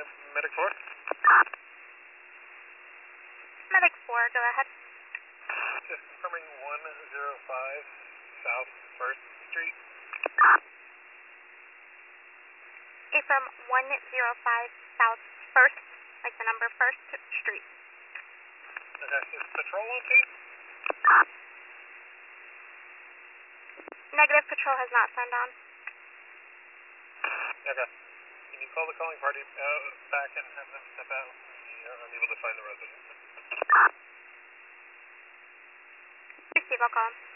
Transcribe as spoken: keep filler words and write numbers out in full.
Medic four? Medic four, go ahead. Just confirming one oh five South first Street. A from one oh five South first, like the number first Street. Okay, is patrol on scene? Negative, patrol has not signed on. Okay. Can you call the calling party uh, back and have them step out? We are unable to find the resident. Receive, I'll call.